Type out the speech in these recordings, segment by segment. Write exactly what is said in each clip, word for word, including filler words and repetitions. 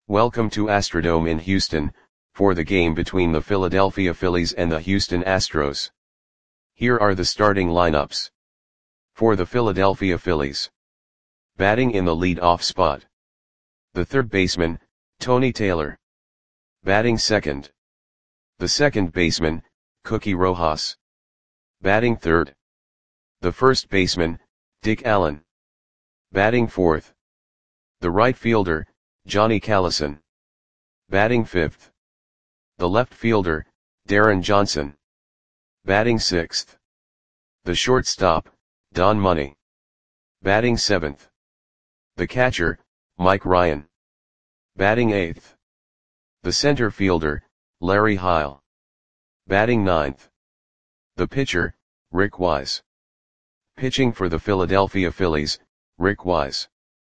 Welcome to Astrodome in Houston, for the game between the Philadelphia Phillies and the Houston Astros. Here are the starting lineups. For the Philadelphia Phillies. Batting in the lead-off spot. The third baseman, Tony Taylor. Batting second. The second baseman, Cookie Rojas. Batting third. The first baseman, Dick Allen. Batting fourth. The right fielder, Johnny Callison. Batting fifth. The left fielder, Darren Johnson. Batting sixth. The shortstop, Don Money. Batting seventh. The catcher, Mike Ryan. Batting eighth. The center fielder, Larry Heil. Batting ninth. The pitcher, Rick Wise. Pitching for the Philadelphia Phillies, Rick Wise.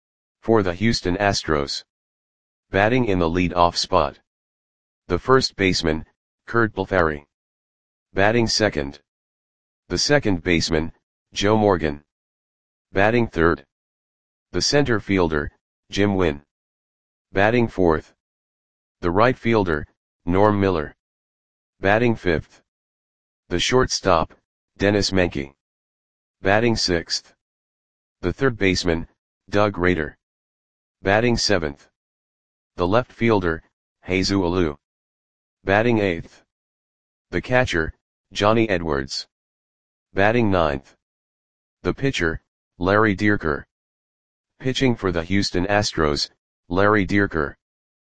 For the Houston Astros. Batting in the lead-off spot. The first baseman, Curt Blefary. Batting second. The second baseman, Joe Morgan. Batting third. The center fielder, Jim Wynn. Batting fourth. The right fielder, Norm Miller. Batting fifth. The shortstop, Dennis Menke. Batting sixth. The third baseman, Doug Rader. Batting seventh. The left fielder, Jesus Alou. Batting eighth. The catcher, Johnny Edwards. Batting ninth. The pitcher, Larry Dierker. Pitching for the Houston Astros, Larry Dierker.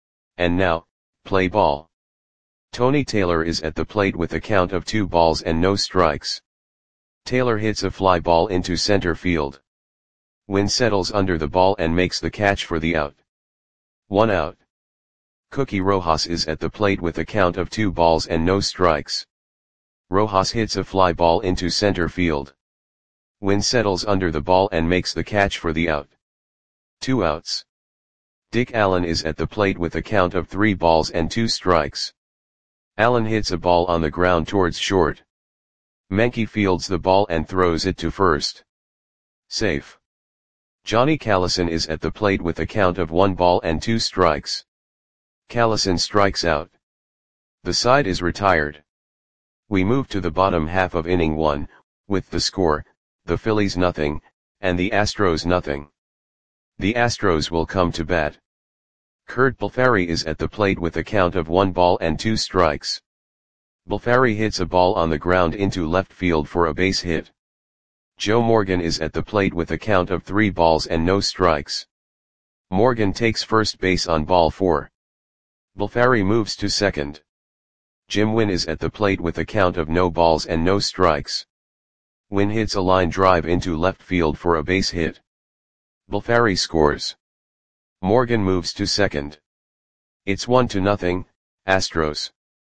And now, play ball. Tony Taylor is at the plate with a count of two balls and no strikes. Taylor hits a fly ball into center field. Wynn settles under the ball and makes the catch for the out. One out. Cookie Rojas is at the plate with a count of two balls and no strikes. Rojas hits a fly ball into center field. Wynn settles under the ball and makes the catch for the out. Two outs. Dick Allen is at the plate with a count of three balls and two strikes. Allen hits a ball on the ground towards short. Menke fields the ball and throws it to first. Safe. Johnny Callison is at the plate with a count of one ball and two strikes. Callison strikes out. The side is retired. We move to the bottom half of inning one, with the score, the Phillies nothing, and the Astros nothing. The Astros will come to bat. Curt Blefary is at the plate with a count of one ball and two strikes. Blefary hits a ball on the ground into left field for a base hit. Joe Morgan is at the plate with a count of three balls and no strikes. Morgan takes first base on ball four. Blefary moves to second. Jim Wynn is at the plate with a count of no balls and no strikes. Wynn hits a line drive into left field for a base hit. Blefary scores. Morgan moves to second. It's one to nothing, Astros.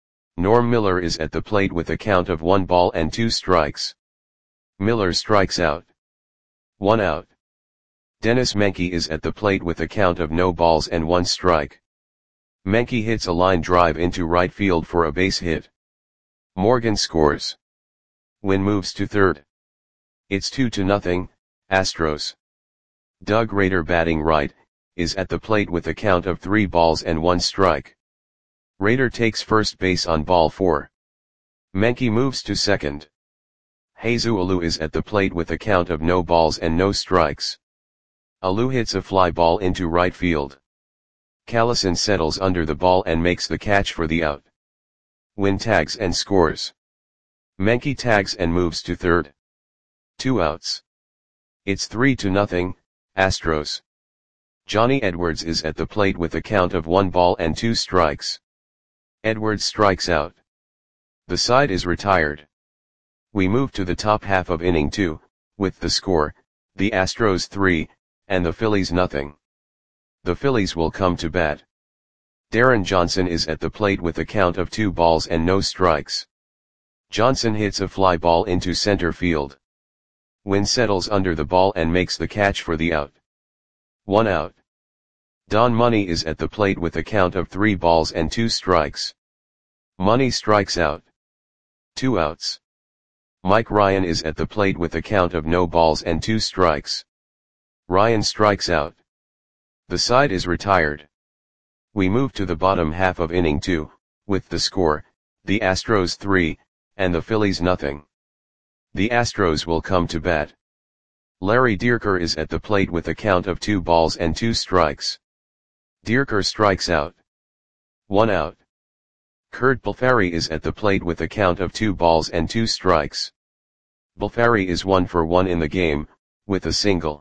Norm Miller is at the plate with a count of one ball and two strikes. Miller strikes out. One out. Dennis Menke is at the plate with a count of no balls and one strike. Menke hits a line drive into right field for a base hit. Morgan scores. Wynn moves to third. It's two to nothing, Astros. Doug Rader, batting right, is at the plate with a count of three balls and one strike. Rader takes first base on ball four. Menke moves to second. Jesus Alou is at the plate with a count of no balls and no strikes. Alou hits a fly ball into right field. Callison settles under the ball and makes the catch for the out. Wynn tags and scores. Menke tags and moves to third. Two outs. It's three to nothing, Astros. Johnny Edwards is at the plate with a count of one ball and two strikes. Edwards strikes out. The side is retired. We move to the top half of inning two, with the score, the Astros three, and the Phillies nothing. The Phillies will come to bat. Darren Johnson is at the plate with a count of two balls and no strikes. Johnson hits a fly ball into center field. Wynn settles under the ball and makes the catch for the out. One out. Don Money is at the plate with a count of three balls and two strikes. Money strikes out. Two outs. Mike Ryan is at the plate with a count of no balls and two strikes. Ryan strikes out. The side is retired. We move to the bottom half of inning two, with the score, the Astros three, and the Phillies nothing. The Astros will come to bat. Larry Dierker is at the plate with a count of two balls and two strikes. Dierker strikes out. One out. Curt Balfari is at the plate with a count of two balls and two strikes. Balfari is one for one in the game, with a single.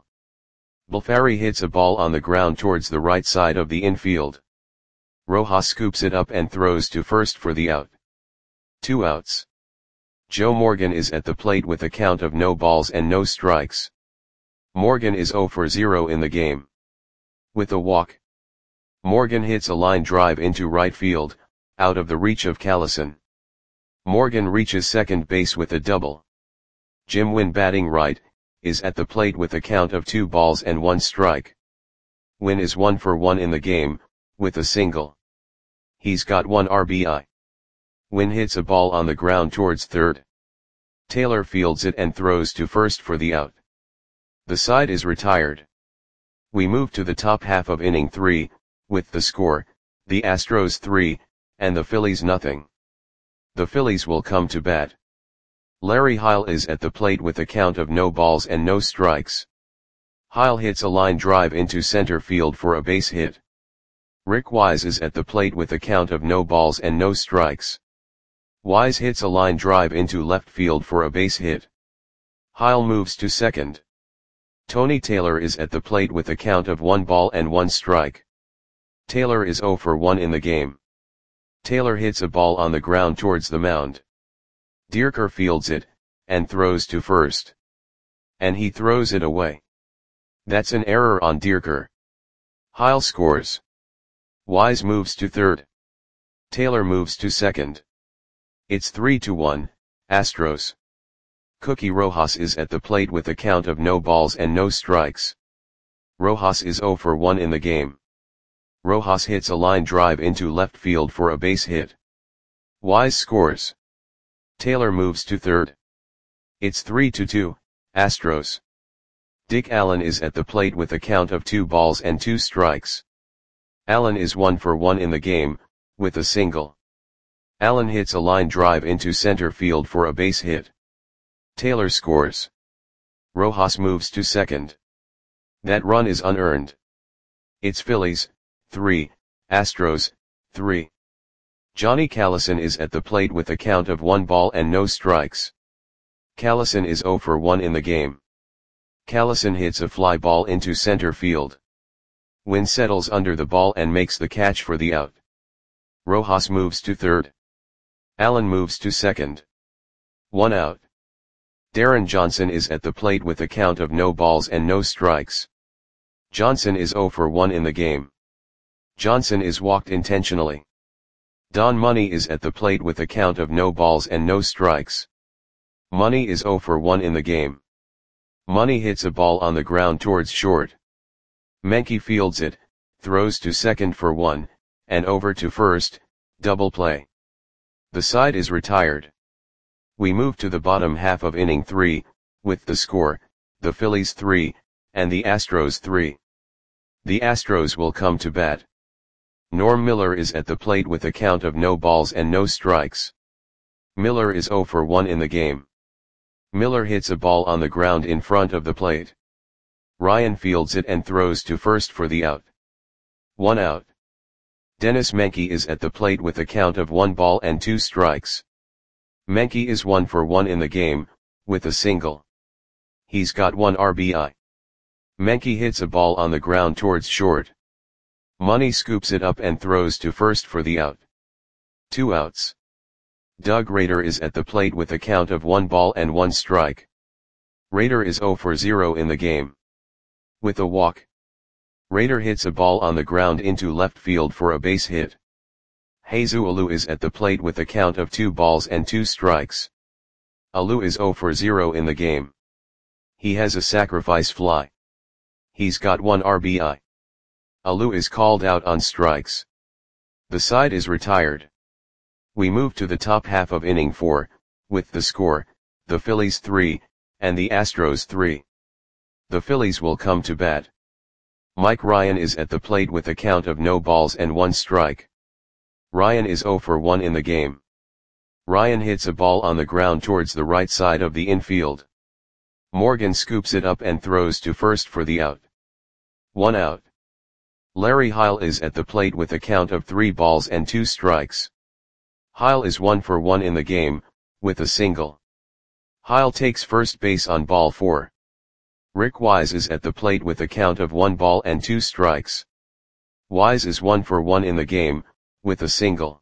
Balfari hits a ball on the ground towards the right side of the infield. Rojas scoops it up and throws to first for the out. Two outs. Joe Morgan is at the plate with a count of no balls and no strikes. Morgan is zero for zero in the game. With a walk. Morgan hits a line drive into right field, out of the reach of Callison. Morgan reaches second base with a double. Jim Wynn, batting right, is at the plate with a count of two balls and one strike. Wynn is one for one in the game, with a single. He's got one R B I. Wynn hits a ball on the ground towards third. Taylor fields it and throws to first for the out. The side is retired. We move to the top half of inning three, with the score, the Astros three, and the Phillies nothing. The Phillies will come to bat. Larry Heil is at the plate with a count of no balls and no strikes. Heil hits a line drive into center field for a base hit. Rick Wise is at the plate with a count of no balls and no strikes. Wise hits a line drive into left field for a base hit. Heil moves to second. Tony Taylor is at the plate with a count of one ball and one strike. Taylor is zero for one in the game. Taylor hits a ball on the ground towards the mound. Dierker fields it, and throws to first. And he throws it away. That's an error on Dierker. Heil scores. Wise moves to third. Taylor moves to second. It's three to one, Astros. Cookie Rojas is at the plate with a count of no balls and no strikes. Rojas is zero for one in the game. Rojas hits a line drive into left field for a base hit. Wise scores. Taylor moves to third. It's three to two, Astros. Dick Allen is at the plate with a count of two balls and two strikes. Allen is one for one in the game, with a single. Allen hits a line drive into center field for a base hit. Taylor scores. Rojas moves to second. That run is unearned. It's Phillies, three, Astros, three. Johnny Callison is at the plate with a count of one ball and no strikes. Callison is zero for one in the game. Callison hits a fly ball into center field. Wynn settles under the ball and makes the catch for the out. Rojas moves to third. Allen moves to second. One out. Darren Johnson is at the plate with a count of no balls and no strikes. Johnson is zero for one in the game. Johnson is walked intentionally. Don Money is at the plate with a count of no balls and no strikes. Money is zero for one in the game. Money hits a ball on the ground towards short. Menke fields it, throws to second for one, and over to first, double play. The side is retired. We move to the bottom half of inning three, with the score, the Phillies three, and the Astros three. The Astros will come to bat. Norm Miller is at the plate with a count of no balls and no strikes. Miller is zero for one in the game. Miller hits a ball on the ground in front of the plate. Ryan fields it and throws to first for the out. One out. Dennis Menke is at the plate with a count of one ball and two strikes. Menke is one for one in the game, with a single. He's got one R B I. Menke hits a ball on the ground towards short. Money scoops it up and throws to first for the out. Two outs. Doug Rader is at the plate with a count of one ball and one strike. Rader is zero for zero in the game. With a walk. Rader hits a ball on the ground into left field for a base hit. Jesus Alou is at the plate with a count of two balls and two strikes. Alou is zero for zero in the game. He has a sacrifice fly. He's got one R B I. Alou is called out on strikes. The side is retired. We move to the top half of inning four, with the score, the Phillies three, and the Astros three. The Phillies will come to bat. Mike Ryan is at the plate with a count of no balls and one strike. Ryan is zero for one in the game. Ryan hits a ball on the ground towards the right side of the infield. Morgan scoops it up and throws to first for the out. One out. Larry Heil is at the plate with a count of three balls and two strikes. Heil is one for one in the game, with a single. Heil takes first base on ball four. Rick Wise is at the plate with a count of one ball and two strikes. Wise is one for one in the game, with a single.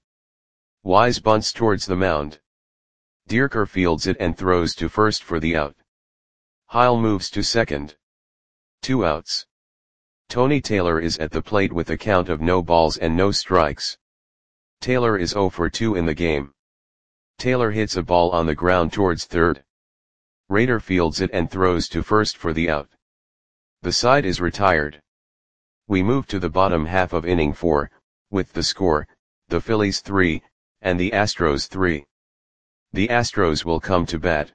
Wise bunts towards the mound. Dierker fields it and throws to first for the out. Heil moves to second. Two outs. Tony Taylor is at the plate with a count of no balls and no strikes. Taylor is zero for two in the game. Taylor hits a ball on the ground towards third. Rader fields it and throws to first for the out. The side is retired. We move to the bottom half of inning four, with the score, the Phillies three, and the Astros three. The Astros will come to bat.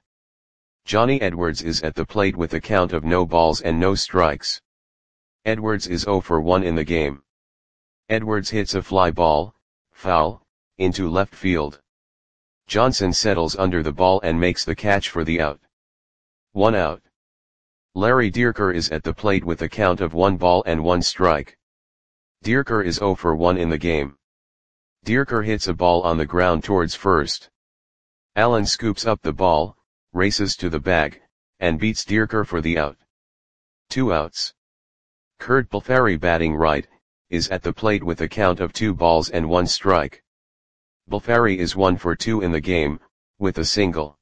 Johnny Edwards is at the plate with a count of no balls and no strikes. Edwards is zero for one in the game. Edwards hits a fly ball, foul, into left field. Johnson settles under the ball and makes the catch for the out. One out. Larry Dierker is at the plate with a count of one ball and one strike. Dierker is zero for one in the game. Dierker hits a ball on the ground towards first. Allen scoops up the ball, races to the bag, and beats Dierker for the out. Two outs. Kurt Balfari, batting right, is at the plate with a count of two balls and one strike. Balfari is one for two in the game, with a single.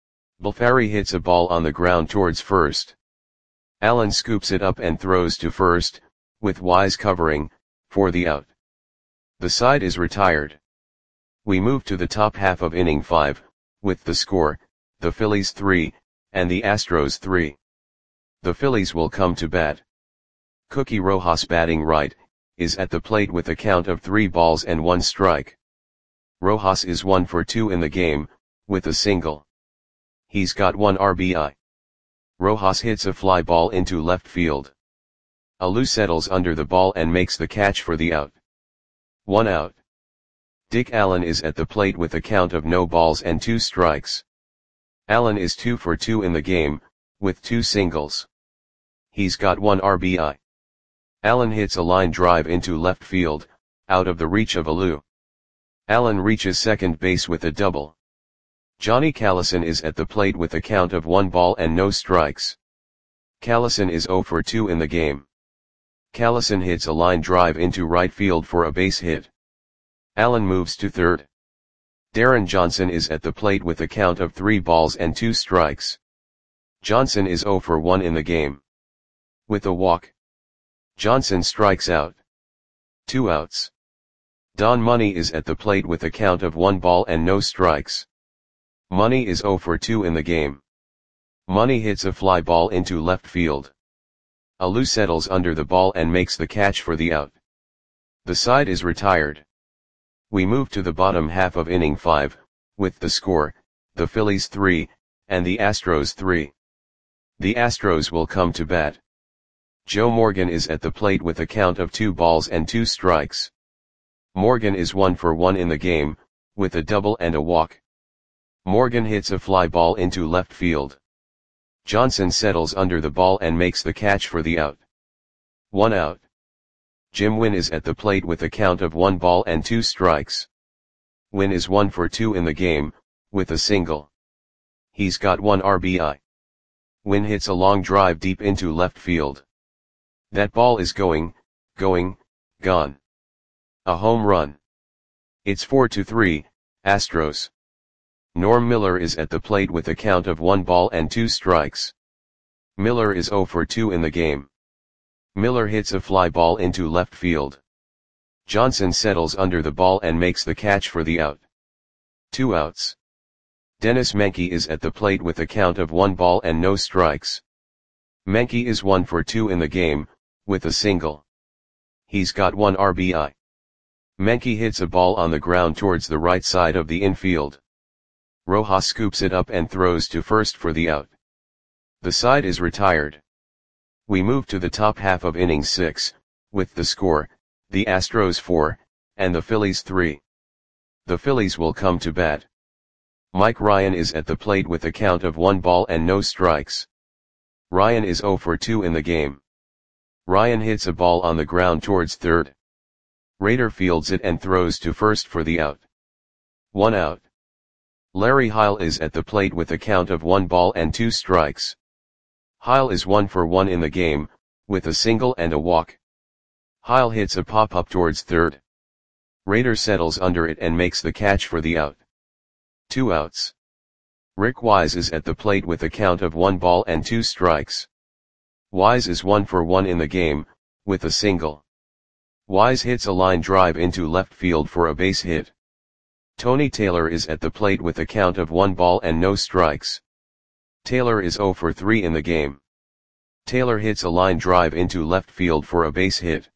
Balfari hits a ball on the ground towards first. Allen scoops it up and throws to first, with Wise covering, for the out. The side is retired. We move to the top half of inning five, with the score, the Phillies three, and the Astros three. The Phillies will come to bat. Cookie Rojas, batting right, is at the plate with a count of three balls and one strike. Rojas is one for two in the game, with a single. He's got one R B I. Rojas hits a fly ball into left field. Alou settles under the ball and makes the catch for the out. One out. Dick Allen is at the plate with a count of no balls and two strikes. Allen is two for two in the game, with two singles. He's got one R B I. Allen hits a line drive into left field, out of the reach of Alou. Allen reaches second base with a double. Johnny Callison is at the plate with a count of one ball and no strikes. Callison is zero for two in the game. Callison hits a line drive into right field for a base hit. Allen moves to third. Darren Johnson is at the plate with a count of three balls and two strikes. Johnson is zero for one in the game. With a walk, Johnson strikes out. Two outs. Don Money is at the plate with a count of one ball and no strikes. Money is zero for two in the game. Money hits a fly ball into left field. Alou settles under the ball and makes the catch for the out. The side is retired. We move to the bottom half of inning five, with the score, the Phillies three, and the Astros three. The Astros will come to bat. Joe Morgan is at the plate with a count of two balls and two strikes. Morgan is one for one in the game, with a double and a walk. Morgan hits a fly ball into left field. Johnson settles under the ball and makes the catch for the out. One out. Jim Wynn is at the plate with a count of one ball and two strikes. Wynn is one for two in the game, with a single. He's got one R B I. Wynn hits a long drive deep into left field. That ball is going, going, gone. A home run. It's four to three, Astros. Norm Miller is at the plate with a count of one ball and two strikes. Miller is zero for two in the game. Miller hits a fly ball into left field. Johnson settles under the ball and makes the catch for the out. Two outs. Dennis Menke is at the plate with a count of one ball and no strikes. Menke is one for two in the game, with a single. He's got one R B I. Menke hits a ball on the ground towards the right side of the infield. Rojas scoops it up and throws to first for the out. The side is retired. We move to the top half of inning six, with the score, the Astros four, and the Phillies three. The Phillies will come to bat. Mike Ryan is at the plate with a count of one ball and no strikes. Ryan is oh for two in the game. Ryan hits a ball on the ground towards third. Rader fields it and throws to first for the out. One out. Larry Heil is at the plate with a count of one ball and two strikes. Heil is one for one in the game, with a single and a walk. Heil hits a pop-up towards third. Rader settles under it and makes the catch for the out. Two outs. Rick Wise is at the plate with a count of one ball and two strikes. Wise is one for one in the game, with a single. Wise hits a line drive into left field for a base hit. Tony Taylor is at the plate with a count of one ball and no strikes. Taylor is oh for three in the game. Taylor hits a line drive into left field for a base hit.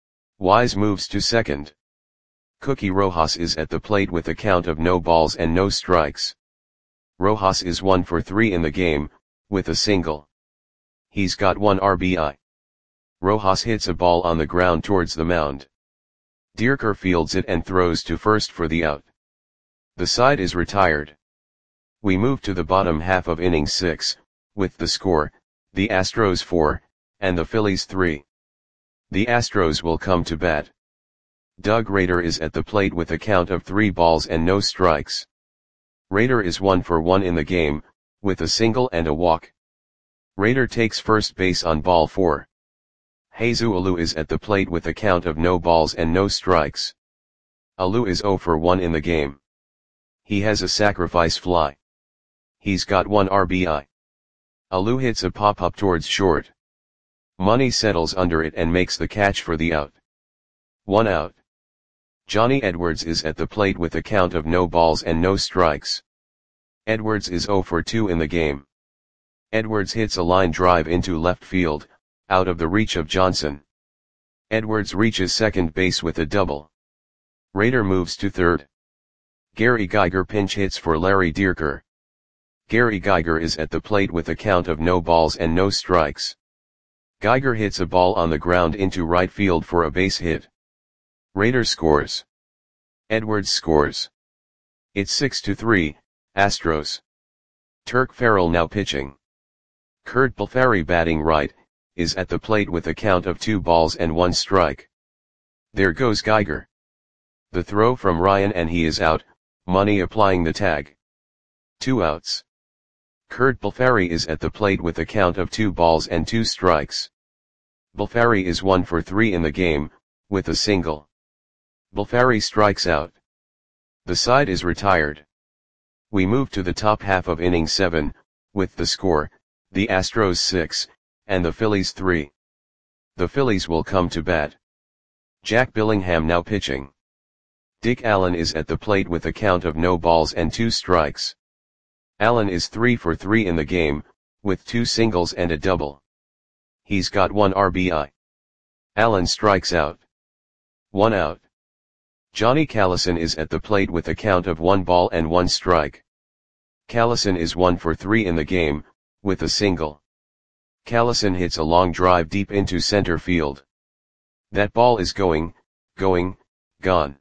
Wise moves to second. Cookie Rojas is at the plate with a count of no balls and no strikes. Rojas is one for three in the game, with a single. He's got one R B I. Rojas hits a ball on the ground towards the mound. Dierker fields it and throws to first for the out. The side is retired. We move to the bottom half of inning six, with the score, the Astros four, and the Phillies three. The Astros will come to bat. Doug Rader is at the plate with a count of three balls and no strikes. Rader is one for one in the game, with a single and a walk. Rader takes first base on ball four. Jesus Alou is at the plate with a count of no balls and no strikes. Alou is oh for one in the game. He has a sacrifice fly. He's got one R B I. Alou hits a pop-up towards short. Money settles under it and makes the catch for the out. One out. Johnny Edwards is at the plate with a count of no balls and no strikes. Edwards is oh for two in the game. Edwards hits a line drive into left field, out of the reach of Johnson. Edwards reaches second base with a double. Rader moves to third. Gary Geiger pinch hits for Larry Dierker. Gary Geiger is at the plate with a count of no balls and no strikes. Geiger hits a ball on the ground into right field for a base hit. Rader scores. Edwards scores. It's six to three, Astros. Turk Farrell now pitching. Kurt Balfari batting right, is at the plate with a count of two balls and one strike. There goes Geiger. The throw from Ryan and he is out, Money applying the tag. Two outs. Kurt Balfari is at the plate with a count of two balls and two strikes. Balfari is one for three in the game, with a single. Balfari strikes out. The side is retired. We move to the top half of inning seven, with the score, the Astros six, and the Phillies three. The Phillies will come to bat. Jack Billingham now pitching. Dick Allen is at the plate with a count of no balls and two strikes. Allen is three for three in the game, with two singles and a double. He's got one R B I. Allen strikes out. One out. Johnny Callison is at the plate with a count of one ball and one strike. Callison is one for three in the game, with a single. Callison hits a long drive deep into center field. That ball is going, going, gone.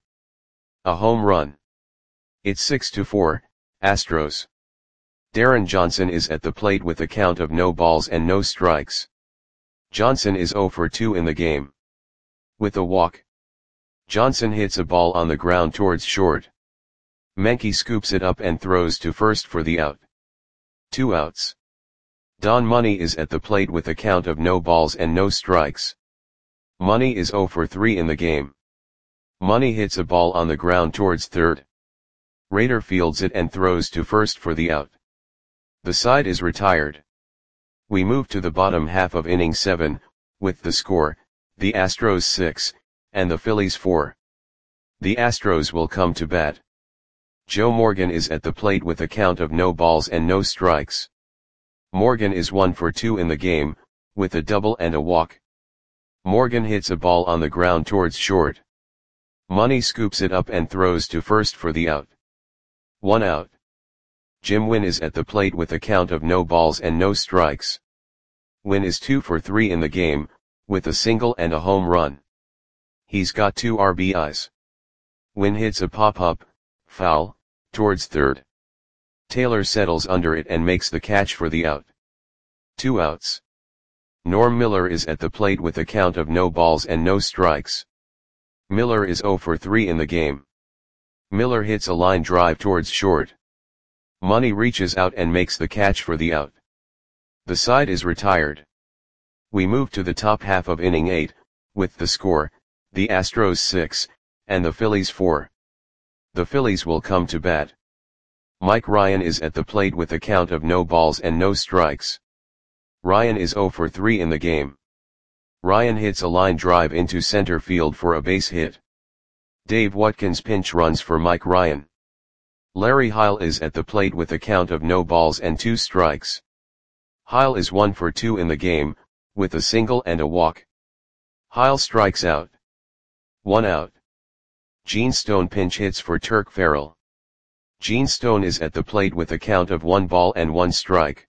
A home run. It's six to four, Astros. Darren Johnson is at the plate with a count of no balls and no strikes. Johnson is oh for two in the game. With a walk. Johnson hits a ball on the ground towards short. Menke scoops it up and throws to first for the out. Two outs. Don Money is at the plate with a count of no balls and no strikes. Money is oh for three in the game. Money hits a ball on the ground towards third. Rader fields it and throws to first for the out. The side is retired. We move to the bottom half of inning seven, with the score, the Astros six, and the Phillies four. The Astros will come to bat. Joe Morgan is at the plate with a count of no balls and no strikes. Morgan is one for two in the game, with a double and a walk. Morgan hits a ball on the ground towards short. Money scoops it up and throws to first for the out. One out. Jim Wynn is at the plate with a count of no balls and no strikes. Wynn is two for three in the game, with a single and a home run. He's got two R B Is. Wynn hits a pop-up, foul, towards third. Taylor settles under it and makes the catch for the out. Two outs. Norm Miller is at the plate with a count of no balls and no strikes. Miller is zero for three in the game. Miller hits a line drive towards short. Money reaches out and makes the catch for the out. The side is retired. We move to the top half of inning eight, with the score, the Astros six, and the Phillies four. The Phillies will come to bat. Mike Ryan is at the plate with a count of no balls and no strikes. Ryan is zero for three in the game. Ryan hits a line drive into center field for a base hit. Dave Watkins pinch runs for Mike Ryan. Larry Heil is at the plate with a count of no balls and two strikes. Heil is one for two in the game, with a single and a walk. Heil strikes out. One out. Gene Stone pinch hits for Turk Farrell. Gene Stone is at the plate with a count of one ball and one strike.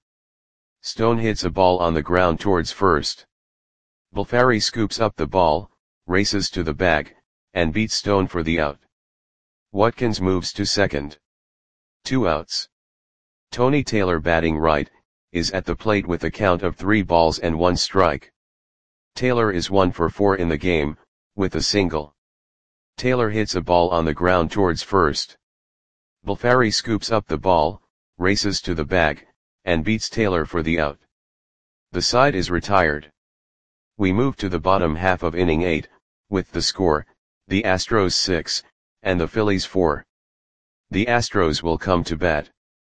Stone hits a ball on the ground towards first. Bulfari scoops up the ball, races to the bag, and beats Stone for the out. Watkins moves to second. Two outs. Tony Taylor, batting right, is at the plate with a count of three balls and one strike. Taylor is one for four in the game, with a single. Taylor hits a ball on the ground towards first. Bulfari scoops up the ball, races to the bag, and beats Taylor for the out. The side is retired. We move to the bottom half of inning eight, with the score, the Astros six, and the Phillies four. The Astros will come to bat.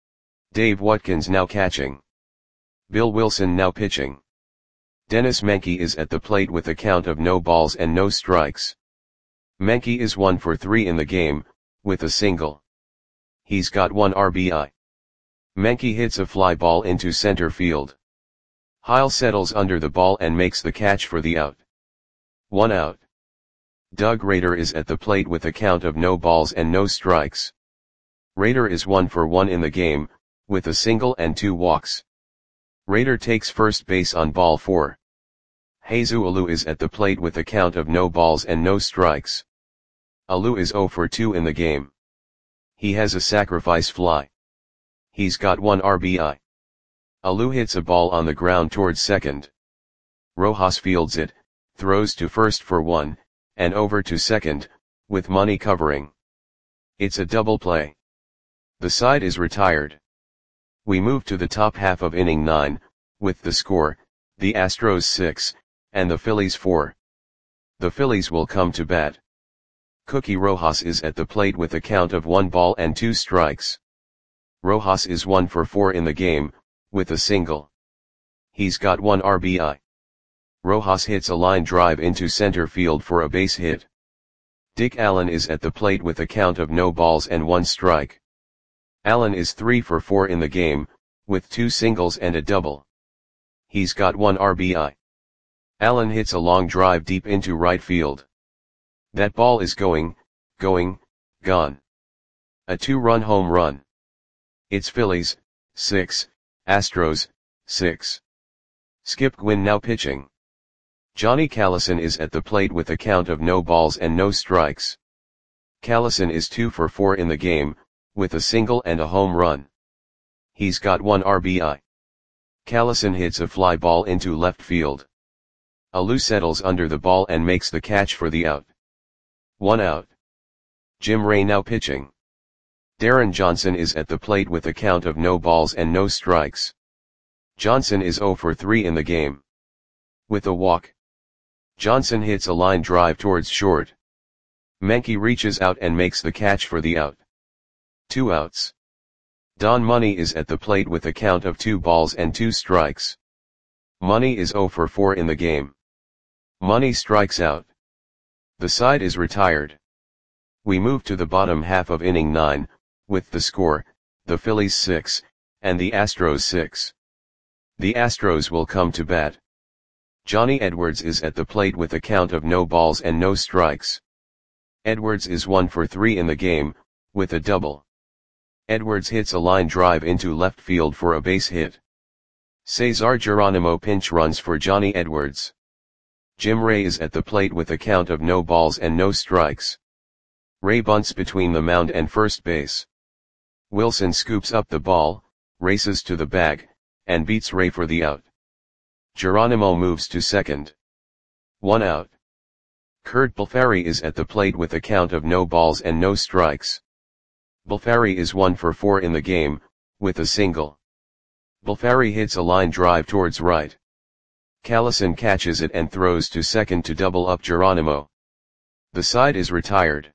Dave Watkins now catching. Bill Wilson now pitching. Dennis Menke is at the plate with a count of no balls and no strikes. Menke is one for three in the game, with a single. He's got one R B I. Menke hits a fly ball into center field. Heil settles under the ball and makes the catch for the out. One out. Doug Rader is at the plate with a count of no balls and no strikes. Rader is one for one in the game, with a single and two walks. Rader takes first base on ball four. Jesus Alou is at the plate with a count of no balls and no strikes. Alou is zero for two in the game. He has a sacrifice fly. He's got one R B I. Alou hits a ball on the ground towards second. Rojas fields it, throws to first for one, and over to second, with Money covering. It's a double play. The side is retired. We move to the top half of inning nine, with the score, the Astros six, and the Phillies four. The Phillies will come to bat. Cookie Rojas is at the plate with a count of one ball and two strikes. Rojas is one for four in the game, with a single. He's got one R B I. Rojas hits a line drive into center field for a base hit. Dick Allen is at the plate with a count of no balls and one strike. Allen is three for four in the game, with two singles and a double. He's got one R B I. Allen hits a long drive deep into right field. That ball is going, going, gone. A two-run home run. It's Phillies, six, Astros, six. Skip Gwynn now pitching. Johnny Callison is at the plate with a count of no balls and no strikes. Callison is two for four in the game, with a single and a home run. He's got one R B I. Callison hits a fly ball into left field. Alou settles under the ball and makes the catch for the out. One out. Jim Ray now pitching. Darren Johnson is at the plate with a count of no balls and no strikes. Johnson is zero for three in the game. With a walk. Johnson hits a line drive towards short. Menke reaches out and makes the catch for the out. Two outs. Don Money is at the plate with a count of two balls and two strikes. Money is zero for four in the game. Money strikes out. The side is retired. We move to the bottom half of inning nine, with the score, the Phillies six, and the Astros six. The Astros will come to bat. Johnny Edwards is at the plate with a count of no balls and no strikes. Edwards is one for three in the game, with a double. Edwards hits a line drive into left field for a base hit. Cesar Geronimo pinch runs for Johnny Edwards. Jim Ray is at the plate with a count of no balls and no strikes. Ray bunts between the mound and first base. Wilson scoops up the ball, races to the bag, and beats Ray for the out. Geronimo moves to second. One out. Kurt Balfari is at the plate with a count of no balls and no strikes. Balfari is one for four in the game, with a single. Balfari hits a line drive towards right. Callison catches it and throws to second to double up Geronimo. The side is retired.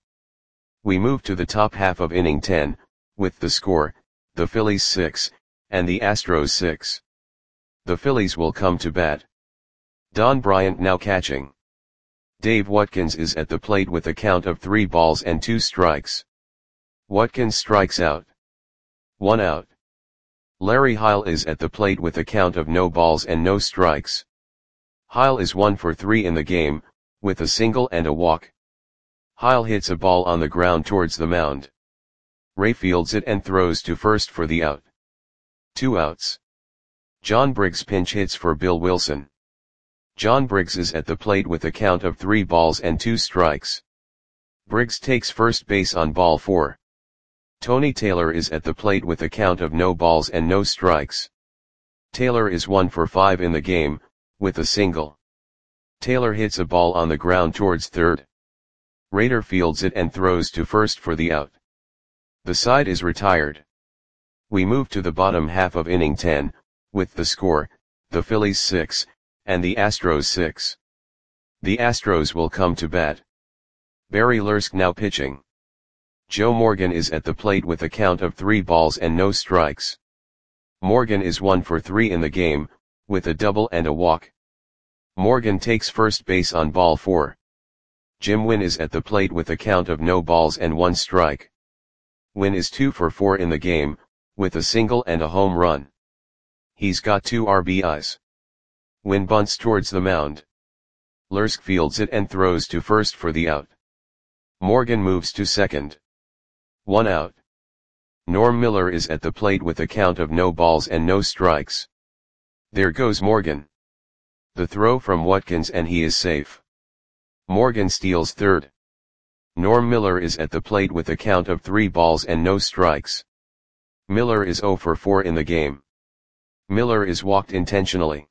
We move to the top half of inning ten, with the score, the Phillies six, and the Astros six. The Phillies will come to bat. Don Bryant now catching. Dave Watkins is at the plate with a count of three balls and two strikes. Watkins strikes out. One out. Larry Heil is at the plate with a count of no balls and no strikes. Heil is one for three in the game, with a single and a walk. Heil hits a ball on the ground towards the mound. Ray fields it and throws to first for the out. Two outs. John Briggs pinch hits for Bill Wilson. John Briggs is at the plate with a count of three balls and two strikes. Briggs takes first base on ball four. Tony Taylor is at the plate with a count of no balls and no strikes. Taylor is one for five in the game, with a single. Taylor hits a ball on the ground towards third. Rader fields it and throws to first for the out. The side is retired. We move to the bottom half of inning ten, with the score, the Phillies six, and the Astros six. The Astros will come to bat. Barry Lursk now pitching. Joe Morgan is at the plate with a count of three balls and no strikes. Morgan is one for three in the game, with a double and a walk. Morgan takes first base on ball four. Jim Wynn is at the plate with a count of no balls and one strike. Wynn is two for four in the game, with a single and a home run. He's got two R B Is. Wynn bunts towards the mound. Lursk fields it and throws to first for the out. Morgan moves to second. One out. Norm Miller is at the plate with a count of no balls and no strikes. There goes Morgan. The throw from Watkins and he is safe. Morgan steals third. Norm Miller is at the plate with a count of three balls and no strikes. Miller is zero for four in the game. Miller is walked intentionally.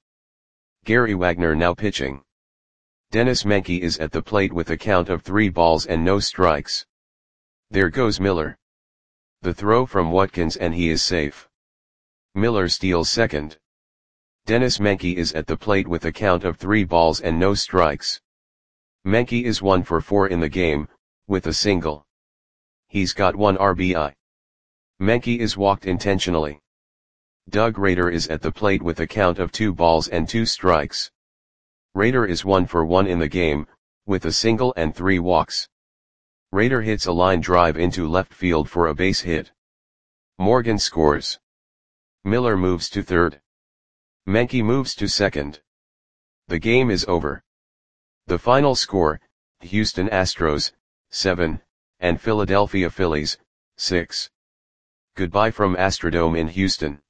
Gary Wagner now pitching. Dennis Menke is at the plate with a count of three balls and no strikes. There goes Miller. The throw from Watkins and he is safe. Miller steals second. Dennis Menke is at the plate with a count of three balls and no strikes. Menke is one for four in the game, with a single. He's got one R B I. Menke is walked intentionally. Doug Rader is at the plate with a count of two balls and two strikes. Rader is one for one in the game, with a single and three walks. Rader hits a line drive into left field for a base hit. Morgan scores. Miller moves to third. Menke moves to second. The game is over. The final score, Houston Astros, seven, and Philadelphia Phillies, six. Goodbye from Astrodome in Houston.